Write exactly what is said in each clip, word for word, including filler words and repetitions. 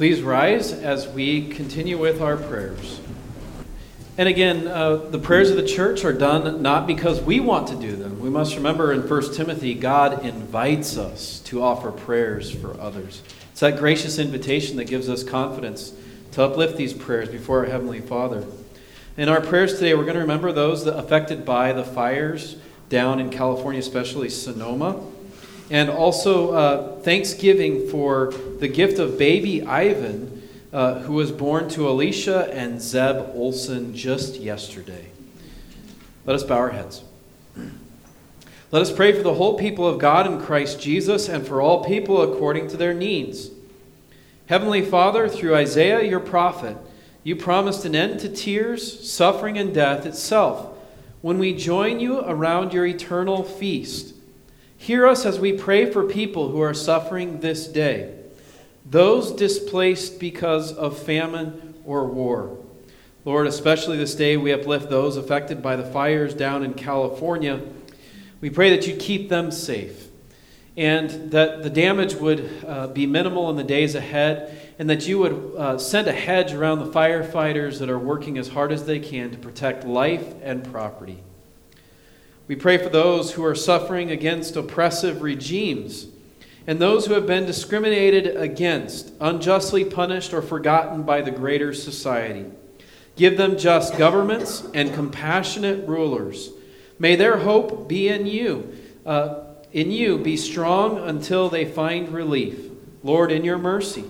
Please rise as we continue with our prayers. And again, uh, the prayers of the church are done not because we want to do them. We must remember in First Timothy, God invites us to offer prayers for others. It's that gracious invitation that gives us confidence to uplift these prayers before our Heavenly Father. In our prayers today, we're going to remember those that affected by the fires down in California, especially Sonoma. And also uh, thanksgiving for the gift of baby Ivan, uh, who was born to Alicia and Zeb Olson just yesterday. Let us bow our heads. Let us pray for the whole people of God in Christ Jesus and for all people according to their needs. Heavenly Father, through Isaiah your prophet, you promised an end to tears, suffering, and death itself when we join you around your eternal feast. Hear us as we pray for people who are suffering this day, those displaced because of famine or war. Lord, especially this day, we uplift those affected by the fires down in California. We pray that you keep them safe and that the damage would uh, be minimal in the days ahead, and that you would uh, send a hedge around the firefighters that are working as hard as they can to protect life and property. We pray for those who are suffering against oppressive regimes and those who have been discriminated against, unjustly punished, or forgotten by the greater society. Give them just governments and compassionate rulers. May their hope be in you. Uh, in you be strong until they find relief. Lord, in your mercy.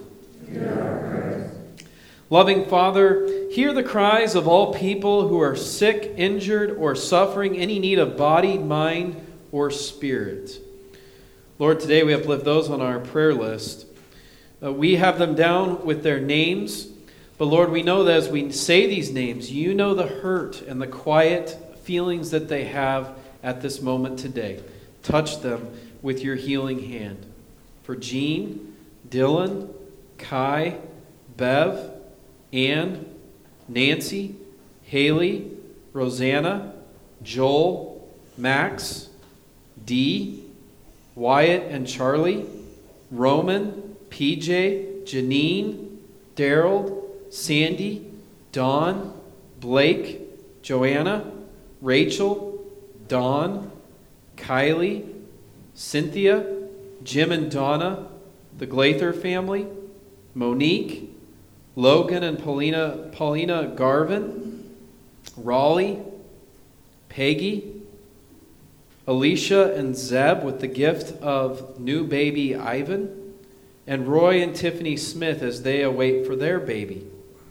Loving Father, hear the cries of all people who are sick, injured, or suffering any need of body, mind, or spirit. Lord, today we uplift those on our prayer list. Uh, we have them down with their names, but Lord, we know that as we say these names, you know the hurt and the quiet feelings that they have at this moment today. Touch them with your healing hand. For Jean, Dylan, Kai, Bev, Ann, Nancy, Haley, Rosanna, Joel, Max, Dee, Wyatt and Charlie, Roman, P J, Janine, Daryl, Sandy, Dawn, Blake, Joanna, Rachel, Dawn, Kylie, Cynthia, Jim and Donna, the Glather family, Monique, Logan and Paulina, Paulina Garvin, Raleigh, Peggy, Alicia and Zeb with the gift of new baby Ivan, and Roy and Tiffany Smith as they await for their baby.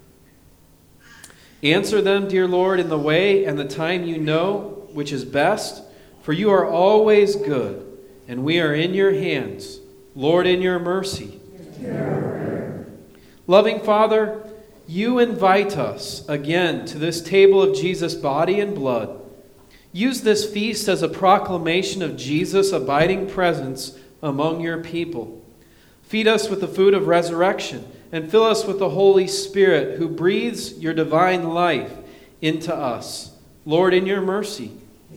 Answer them, dear Lord, in the way and the time you know which is best, for you are always good, and we are in your hands. Lord, in your mercy. Loving Father, you invite us again to this table of Jesus' body and blood. Use this feast as a proclamation of Jesus' abiding presence among your people. Feed us with the food of resurrection and fill us with the Holy Spirit who breathes your divine life into us. Lord, in your mercy.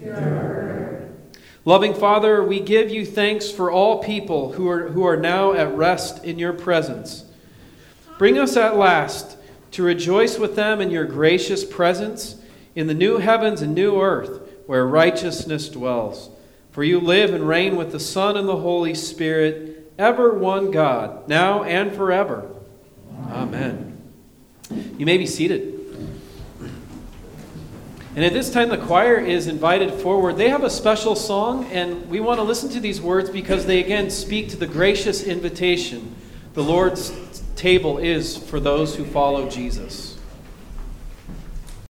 Loving Father, we give you thanks for all people who are, who are now at rest in your presence. Bring us at last to rejoice with them in your gracious presence in the new heavens and new earth where righteousness dwells. For you live and reign with the Son and the Holy Spirit, ever one God, now and forever. Amen. You may be seated. And at this time, the choir is invited forward. They have a special song, and we want to listen to these words because they again speak to the gracious invitation the Lord's table is for those who follow Jesus.